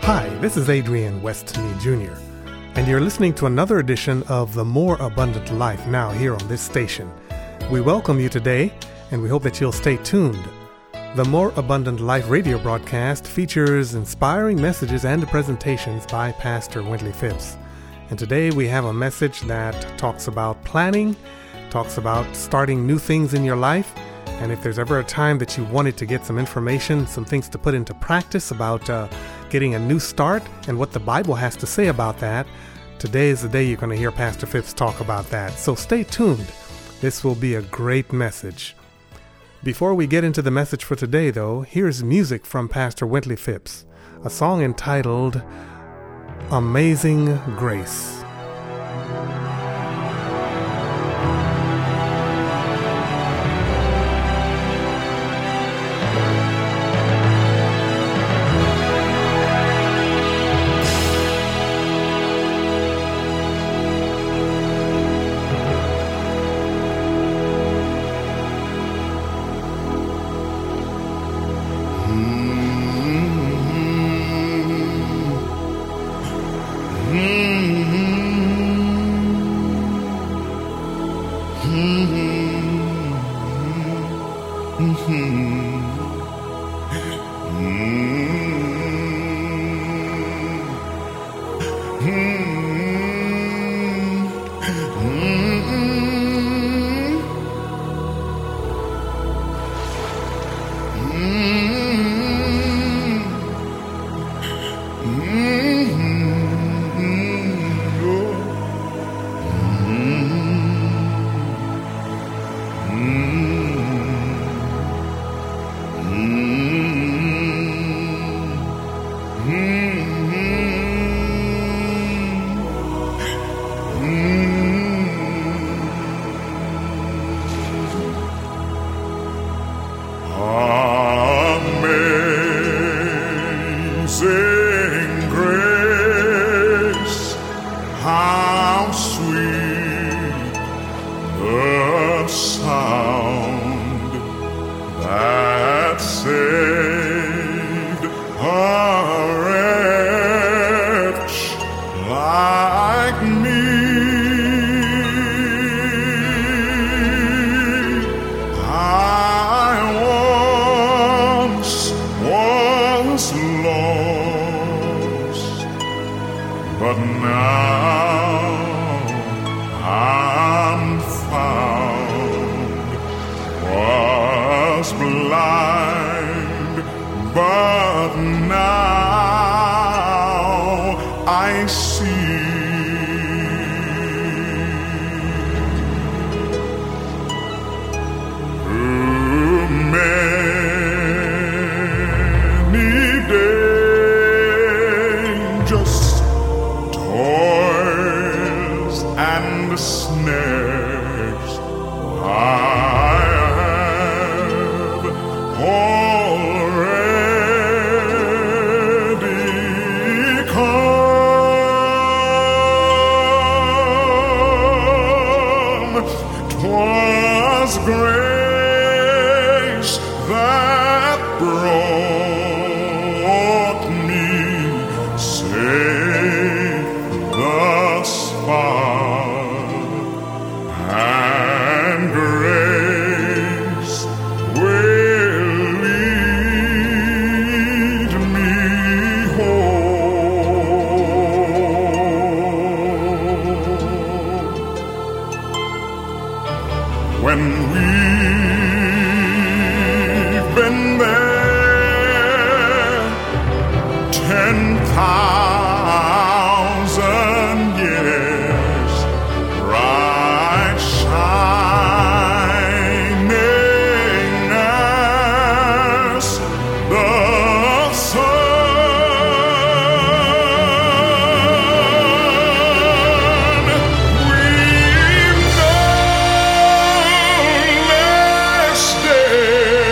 Hi, this is Adrian Westney Jr., and you're listening to another edition of The More Abundant Life now here on this station. We welcome you today, and we hope that you'll stay tuned. The More Abundant Life radio broadcast features inspiring messages and presentations by Pastor Wintley Phipps. And today we have a message that talks about planning, talks about starting new things in your life, and if there's ever a time that you wanted to get some information, some things to put into practice about getting a new start and what the Bible has to say about that, today is the day you're going to hear Pastor Phipps talk about that. So stay tuned. This will be a great message. Before we get into the message for today, though, here's music from Pastor Wintley Phipps, a song entitled Amazing Grace.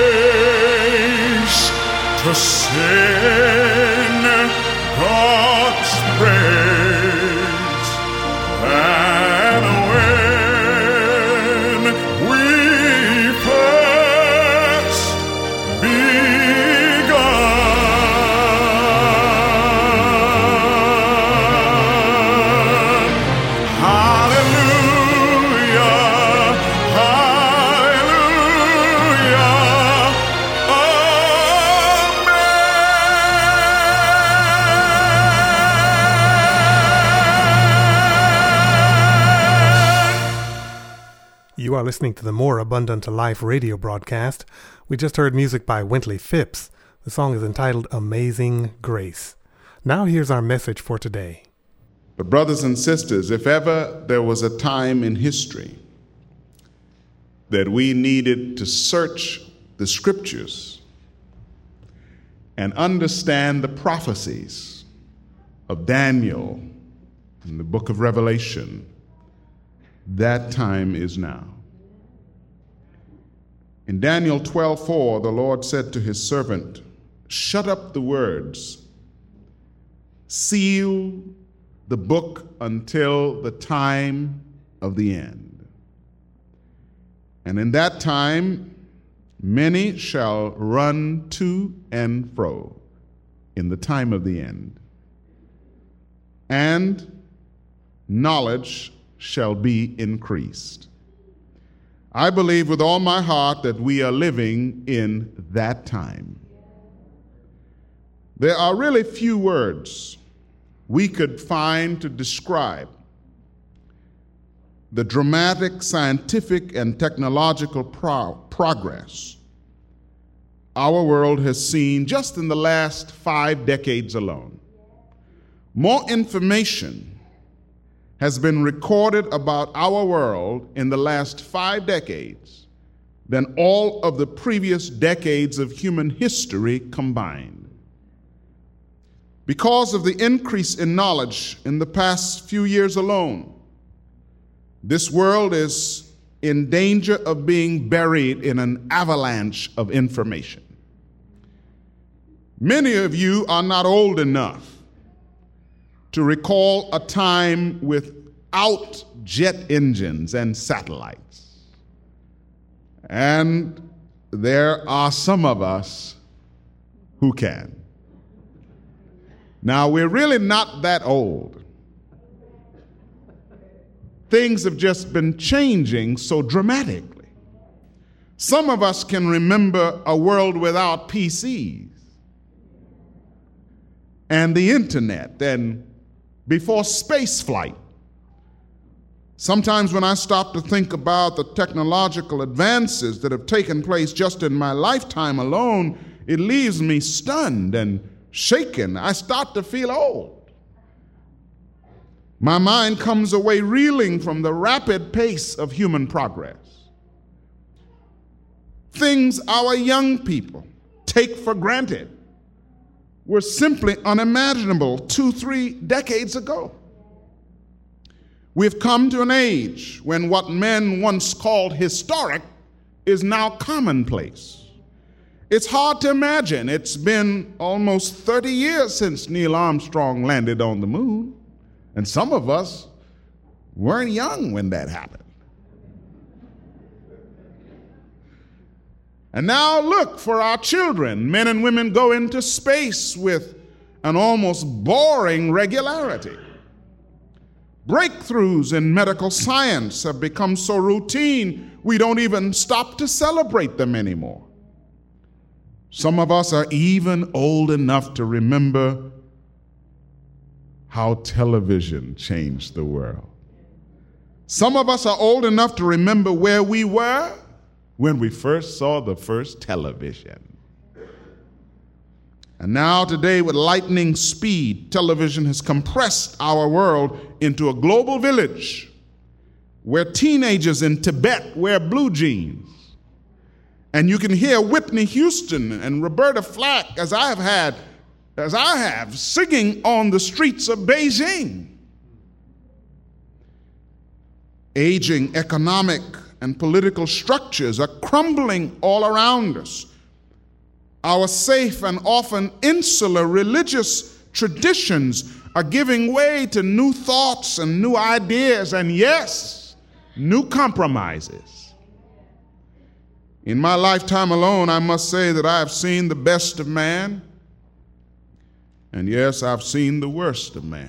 To sing God are listening to the More Abundant Life radio broadcast. We just heard music by Wintley Phipps. The song is entitled Amazing Grace. Now here's our message for today. But brothers and sisters, if ever there was a time in history that we needed to search the scriptures and understand the prophecies of Daniel in the book of Revelation, that time is now. In Daniel 12:4, the Lord said to his servant, "Shut up the words, seal the book until the time of the end. And in that time, many shall run to and fro in the time of the end, and knowledge shall be increased." I believe with all my heart that we are living in that time. There are really few words we could find to describe the dramatic scientific and technological progress our world has seen just in the last 5 decades alone. More information has been recorded about our world in the last 5 decades than all of the previous decades of human history combined. Because of the increase in knowledge in the past few years alone, this world is in danger of being buried in an avalanche of information. Many of you are not old enough to recall a time without jet engines and satellites. And there are some of us who can. Now, we're really not that old. Things have just been changing so dramatically. Some of us can remember a world without PCs and the internet and before space flight. Sometimes when I stop to think about the technological advances that have taken place just in my lifetime alone, it leaves me stunned and shaken. I start to feel old. My mind comes away reeling from the rapid pace of human progress. Things our young people take for granted were simply unimaginable 2-3 decades ago. We've come to an age when what men once called historic is now commonplace. It's hard to imagine. It's been almost 30 years since Neil Armstrong landed on the moon, and some of us weren't young when that happened. And now look, for our children, men and women go into space with an almost boring regularity. Breakthroughs in medical science have become so routine, we don't even stop to celebrate them anymore. Some of us are even old enough to remember how television changed the world. Some of us are old enough to remember where we were when we first saw the first television. And now today, with lightning speed, television has compressed our world into a global village where teenagers in Tibet wear blue jeans. And you can hear Whitney Houston and Roberta Flack, as I have, singing on the streets of Beijing. Aging economic and political structures are crumbling all around us. Our safe and often insular religious traditions are giving way to new thoughts and new ideas, and yes, new compromises. In my lifetime alone, I must say that I have seen the best of man, and yes, I've seen the worst of man.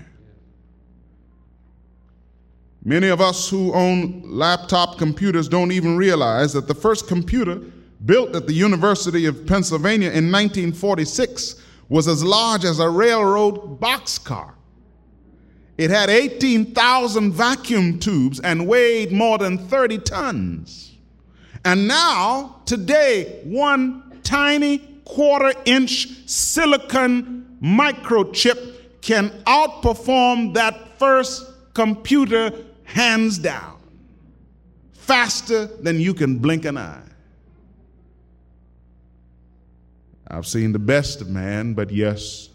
Many of us who own laptop computers don't even realize that the first computer built at the University of Pennsylvania in 1946 was as large as a railroad boxcar. It had 18,000 vacuum tubes and weighed more than 30 tons. And now, today, one tiny quarter-inch silicon microchip can outperform that first computer hands down, faster than you can blink an eye. I've seen the best of man, but yes,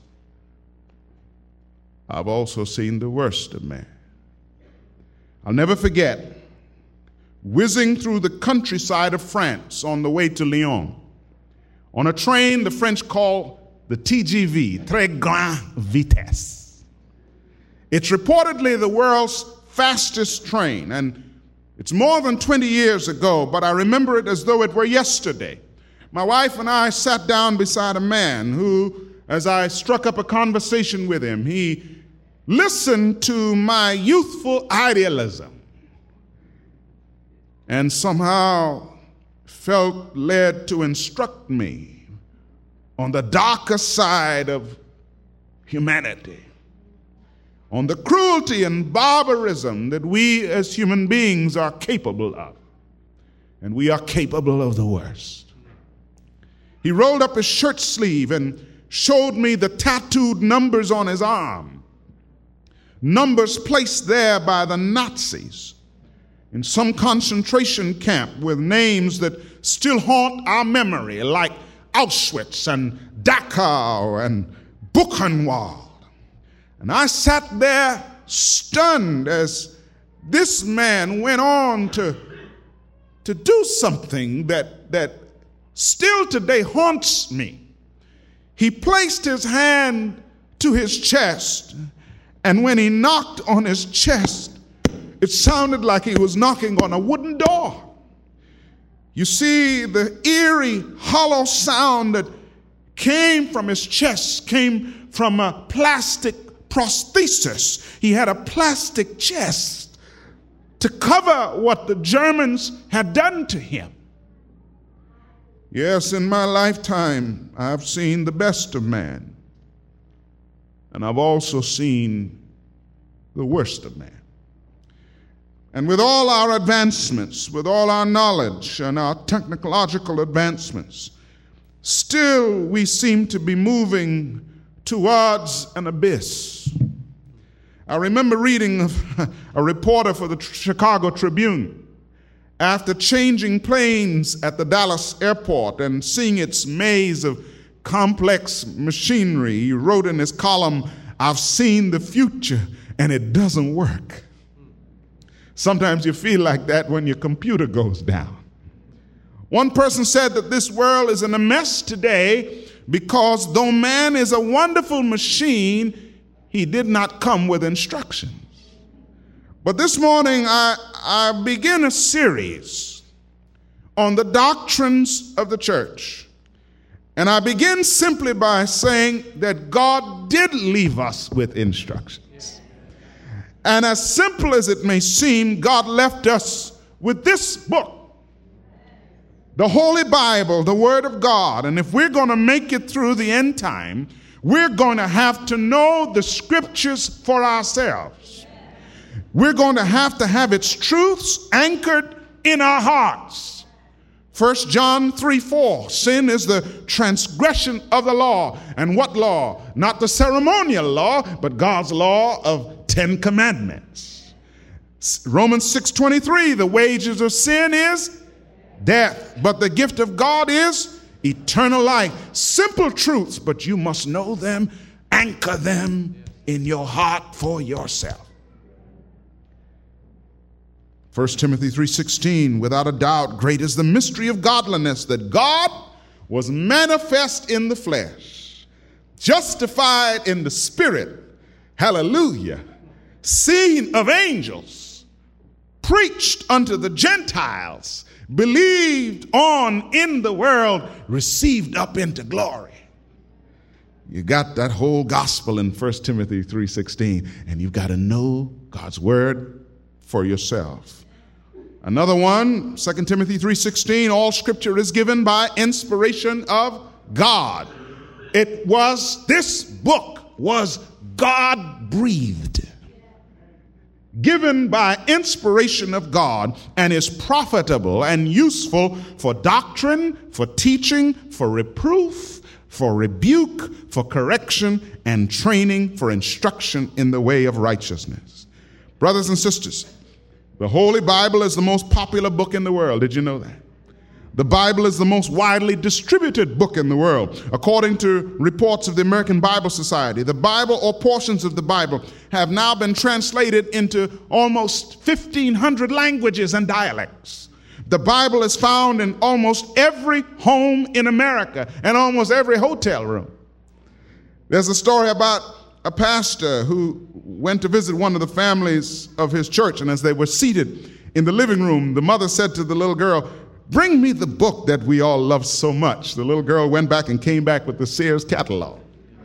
I've also seen the worst of man. I'll never forget whizzing through the countryside of France on the way to Lyon on a train the French call the TGV, Très Grande Vitesse. It's reportedly the world's fastest train, and it's more than 20 years ago, but I remember it as though it were yesterday. My wife and I sat down beside a man who, as I struck up a conversation with him, he listened to my youthful idealism and somehow felt led to instruct me on the darker side of humanity, on the cruelty and barbarism that we as human beings are capable of. And we are capable of the worst. He rolled up his shirt sleeve and showed me the tattooed numbers on his arm. Numbers placed there by the Nazis in some concentration camp with names that still haunt our memory, like Auschwitz and Dachau and Buchenwald. And I sat there stunned as this man went on to do something that still today haunts me. He placed his hand to his chest, and when he knocked on his chest, it sounded like he was knocking on a wooden door. You see, the eerie, hollow sound that came from his chest came from a plastic prosthesis. He had a plastic chest to cover what the Germans had done to him. Yes, in my lifetime, I've seen the best of man, and I've also seen the worst of man. And with all our advancements, with all our knowledge and our technological advancements, still we seem to be moving towards an abyss. I remember reading a reporter for the Chicago Tribune after changing planes at the Dallas airport and seeing its maze of complex machinery. He wrote in his column, "I've seen the future and it doesn't work." Sometimes you feel like that when your computer goes down. One person said that this world is in a mess today because though man is a wonderful machine, he did not come with instructions. But this morning I begin a series on the doctrines of the church. And I begin simply by saying that God did leave us with instructions. And as simple as it may seem, God left us with this book, the Holy Bible, the Word of God. And if we're going to make it through the end time, we're going to have to know the Scriptures for ourselves. We're going to have its truths anchored in our hearts. 1 John 3:4, sin is the transgression of the law. And what law? Not the ceremonial law, but God's law of 10 commandments. Romans 6:23, the wages of sin is death, but the gift of God is eternal life. Simple truths, but you must know them, anchor them in your heart for yourself. 1 Timothy 3:16, without a doubt, great is the mystery of godliness, that God was manifest in the flesh, justified in the spirit, hallelujah, seen of angels, preached unto the Gentiles, believed on in the world, received up into glory. You got that whole gospel in 1 Timothy 3:16, and you've got to know God's word for yourself. Another one, 2 Timothy 3:16, all scripture is given by inspiration of God. This book was God-breathed. given by inspiration of God, and is profitable and useful for doctrine, for teaching, for reproof, for rebuke, for correction, and training, for instruction in the way of righteousness. Brothers and sisters, the Holy Bible is the most popular book in the world. Did you know that? The Bible is the most widely distributed book in the world. According to reports of the American Bible Society, the Bible or portions of the Bible have now been translated into almost 1,500 languages and dialects. The Bible is found in almost every home in America and almost every hotel room. There's a story about a pastor who went to visit one of the families of his church, and as they were seated in the living room, the mother said to the little girl, "Bring me the book that we all love so much." The little girl went back and came back with the Sears catalog.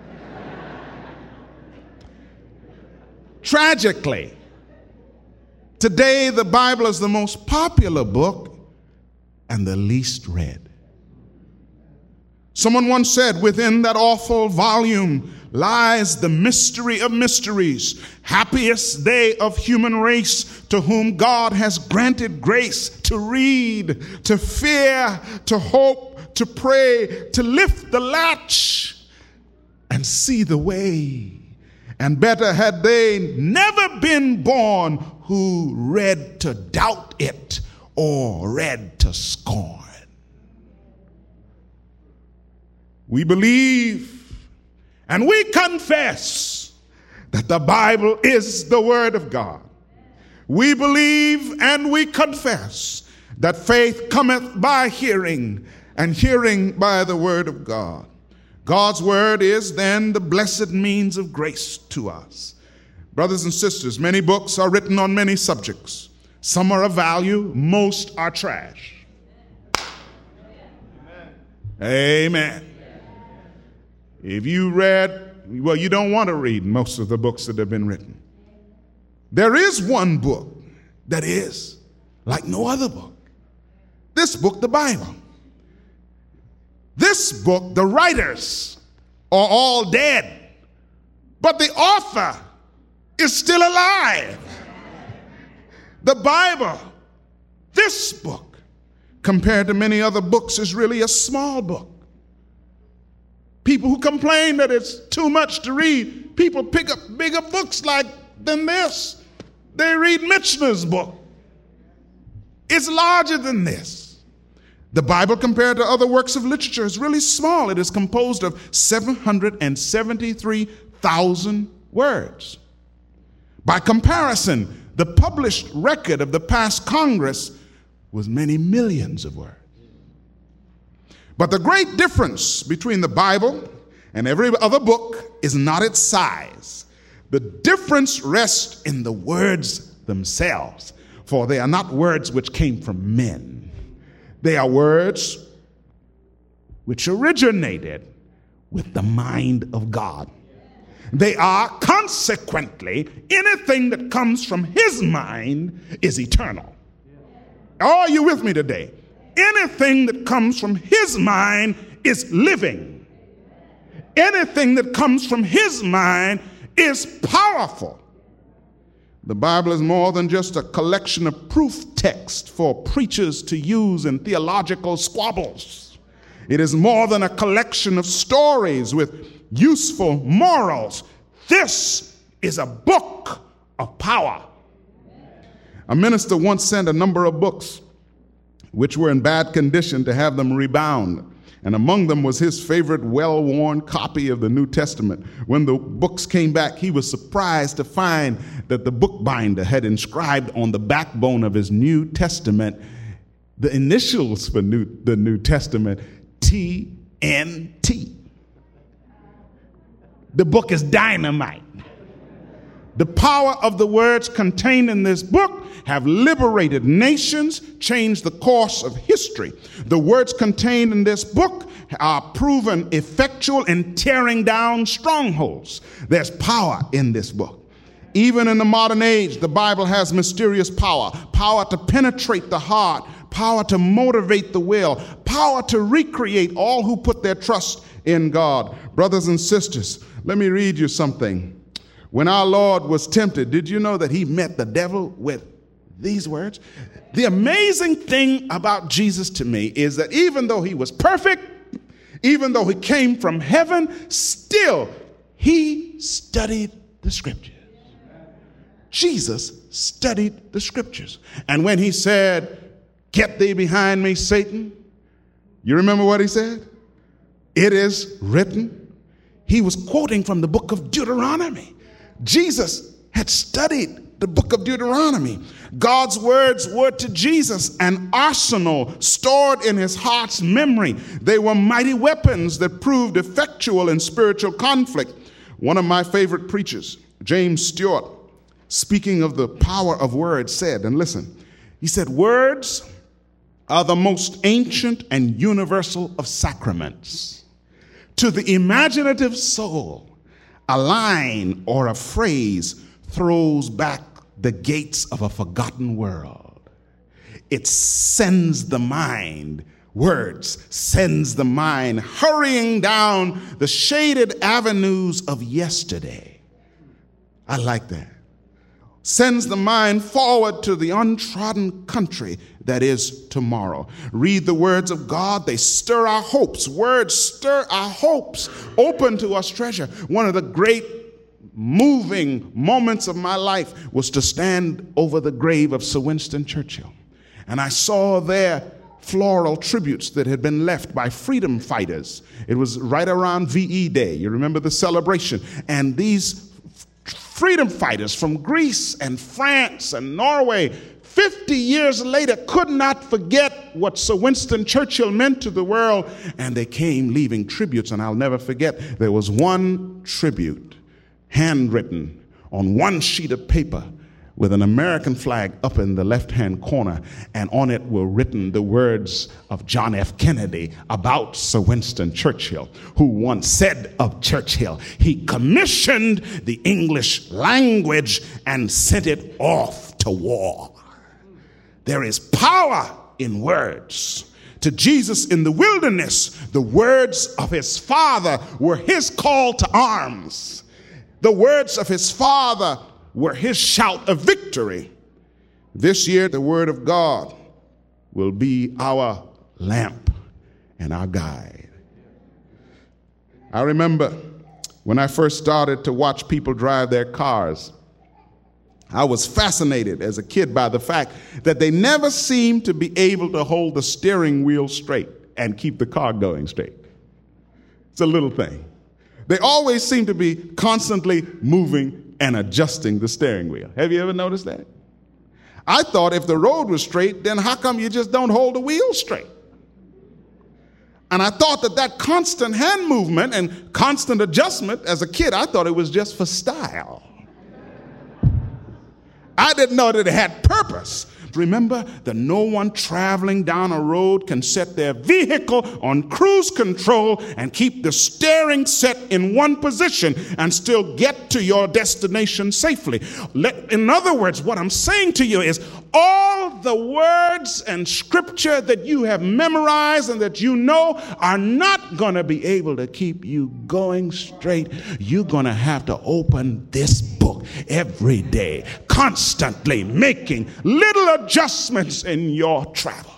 Tragically, today the Bible is the most popular book and the least read. Someone once said, "Within that awful volume lies the mystery of mysteries, happiest they of human race, to whom God has granted grace to read, to fear, to hope, to pray, to lift the latch and see the way. And better had they never been born who read to doubt it or read to scorn." We believe and we confess that the Bible is the Word of God. We believe and we confess that faith cometh by hearing, and hearing by the Word of God. God's Word is then the blessed means of grace to us. Brothers and sisters, many books are written on many subjects. Some are of value, most are trash. Amen. If you read, well, you don't want to read most of the books that have been written. There is one book that is like no other book. This book, the Bible. This book, the writers are all dead, but the author is still alive. The Bible, this book, compared to many other books, is really a small book. People who complain that it's too much to read, people pick up bigger books than this. They read Michener's book. It's larger than this. The Bible, compared to other works of literature, is really small. It is composed of 773,000 words. By comparison, the published record of the past Congress was many millions of words. But the great difference between the Bible and every other book is not its size. The difference rests in the words themselves, for they are not words which came from men. They are words which originated with the mind of God. They are, consequently, anything that comes from His mind is eternal. Are you with me today? Anything that comes from His mind is living. Anything that comes from His mind is powerful. The Bible is more than just a collection of proof text for preachers to use in theological squabbles. It is more than a collection of stories with useful morals. This is a book of power. A minister once sent a number of books which were in bad condition to have them rebound. And among them was his favorite well-worn copy of the New Testament. When the books came back, he was surprised to find that the bookbinder had inscribed on the backbone of his New Testament the initials for the New Testament, TNT. The book is dynamite. The power of the words contained in this book have liberated nations, changed the course of history. The words contained in this book are proven effectual in tearing down strongholds. There's power in this book. Even in the modern age, the Bible has mysterious power. Power to penetrate the heart, power to motivate the will, power to recreate all who put their trust in God. Brothers and sisters, let me read you something When our Lord was tempted, did you know that he met the devil with these words? The amazing thing about Jesus to me is that even though he was perfect, even though he came from heaven, still he studied the scriptures. Jesus studied the scriptures. And when he said, "Get thee behind me, Satan," you remember what he said? "It is written." He was quoting from the book of Deuteronomy. Jesus had studied the book of Deuteronomy. God's words were to Jesus an arsenal stored in his heart's memory. They were mighty weapons that proved effectual in spiritual conflict. One of my favorite preachers, James Stewart, speaking of the power of words, said, and listen, he said, "Words are the most ancient and universal of sacraments. To the imaginative soul, a line or a phrase throws back the gates of a forgotten world. It sends the mind, words sends the mind hurrying down the shaded avenues of yesterday." I like that. Sends the mind forward to the untrodden country that is tomorrow. Read the words of God. They stir our hopes. Words stir our hopes. Open to us treasure. One of the great moving moments of my life was to stand over the grave of Sir Winston Churchill. And I saw there floral tributes that had been left by freedom fighters. It was right around VE Day. You remember the celebration. And these freedom fighters from Greece and France and Norway, 50 years later, could not forget what Sir Winston Churchill meant to the world, and they came leaving tributes. And I'll never forget, there was one tribute handwritten on one sheet of paper with an American flag up in the left-hand corner, and on it were written the words of John F. Kennedy about Sir Winston Churchill, who once said of Churchill, "He commissioned the English language and sent it off to war." There is power in words. To Jesus in the wilderness, the words of his Father were his call to arms. The words of his Father were his shout of victory. This year, the word of God will be our lamp and our guide. I remember when I first started to watch people drive their cars, I was fascinated as a kid by the fact that they never seemed to be able to hold the steering wheel straight and keep the car going straight. It's a little thing. They always seem to be constantly moving and adjusting the steering wheel. Have you ever noticed that? I thought if the road was straight, then how come you just don't hold the wheel straight? And I thought that constant hand movement and constant adjustment as a kid, I thought it was just for style. I didn't know that it had purpose. Remember that no one traveling down a road can set their vehicle on cruise control and keep the steering set in one position and still get to your destination safely. In other words, what I'm saying to you is all the words and scripture that you have memorized and that you know are not going to be able to keep you going straight. You're going to have to open this book every day, constantly making little adjustments in your travel.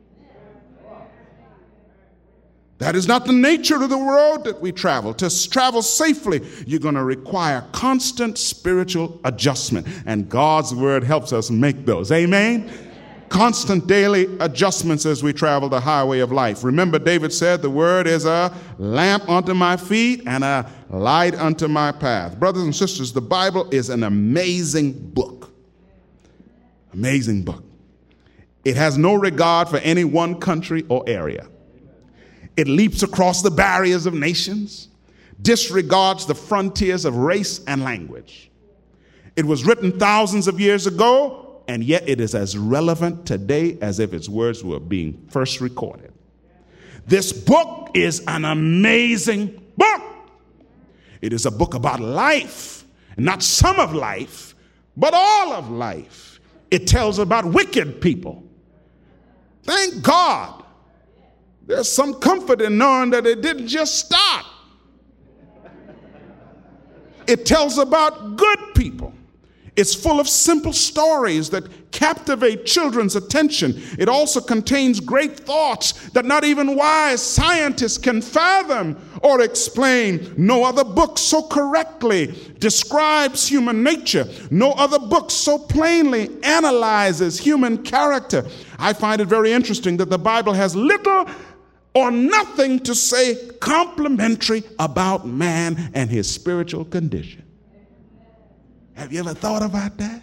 That is not the nature of the road that we travel. To travel safely, you're going to require constant spiritual adjustment, and God's word helps us make those. Amen? Constant daily adjustments as we travel the highway of life. Remember, David said, "The word is a lamp unto my feet and a light unto my path." Brothers and sisters, the Bible is an amazing book. Amazing book. It has no regard for any one country or area. It leaps across the barriers of nations, disregards the frontiers of race and language. It was written thousands of years ago, and yet it is as relevant today as if its words were being first recorded. This book is an amazing book. It is a book about life, and not some of life, but all of life. It tells about wicked people. Thank God. There's some comfort in knowing that it didn't just stop. it tells about good people. It's full of simple stories that captivate children's attention. It also contains great thoughts that not even wise scientists can fathom or explain. No other book so correctly describes human nature. No other book so plainly analyzes human character. I find it very interesting that the Bible has little or nothing to say complimentary about man and his spiritual condition. Have you ever thought about that?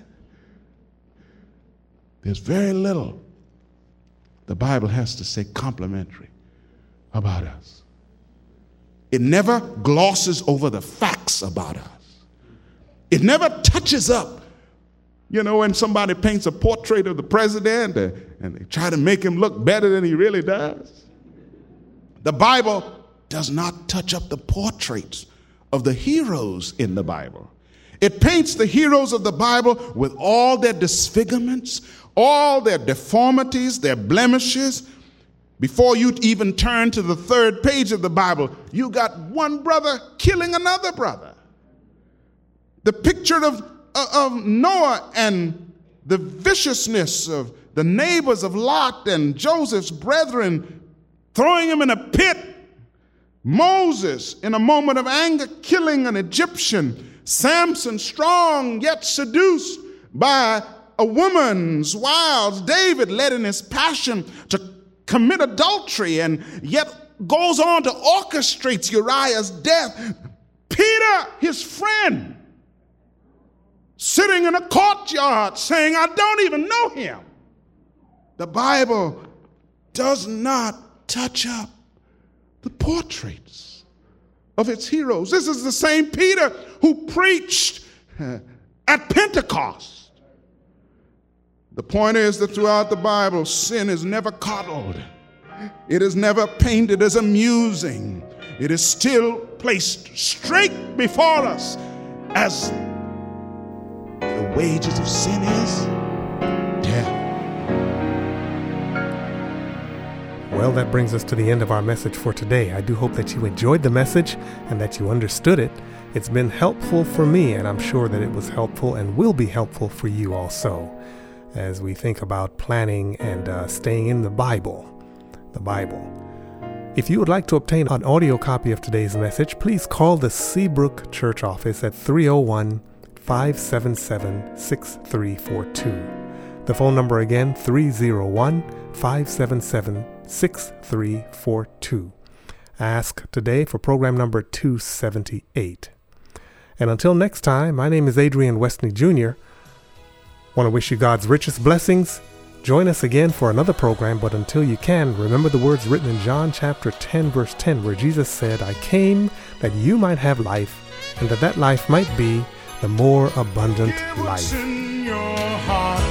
There's very little the Bible has to say complimentary about us. It never glosses over the facts about us. It never touches up. You know, when somebody paints a portrait of the president and they try to make him look better than he really does. The Bible does not touch up the portraits of the heroes in the Bible. It paints the heroes of the Bible with all their disfigurements, all their deformities, their blemishes. Before you even turn to the third page of the Bible, you got one brother killing another brother. The picture of Noah and the viciousness of the neighbors of Lot and Joseph's brethren throwing him in a pit. Moses, in a moment of anger, killing an Egyptian. Samson, strong yet seduced by a woman's wiles. David, led in his passion to commit adultery and yet goes on to orchestrate Uriah's death. Peter, his friend, sitting in a courtyard saying, I don't even know him. The Bible does not touch up the portraits of its heroes. This is the same Peter who preached at Pentecost. The point is that throughout the Bible, sin is never coddled. It is never painted as amusing. It is still placed straight before us as the wages of sin is death. Well, that brings us to the end of our message for today. I do hope that you enjoyed the message and that you understood it. It's been helpful for me, and I'm sure that it was helpful and will be helpful for you also as we think about planning and staying in the Bible. The Bible. If you would like to obtain an audio copy of today's message, please call the Seabrook Church office at 301-577-6342. The phone number again, 301-577-6342. Ask today for program number 278. And until next time, my name is Adrian Westney Jr. Want to wish you God's richest blessings. Join us again for another program, but until you can, remember the words written in John chapter 10, verse 10, where Jesus said, I came that you might have life, and that life might be the more abundant life. Give what's in your heart.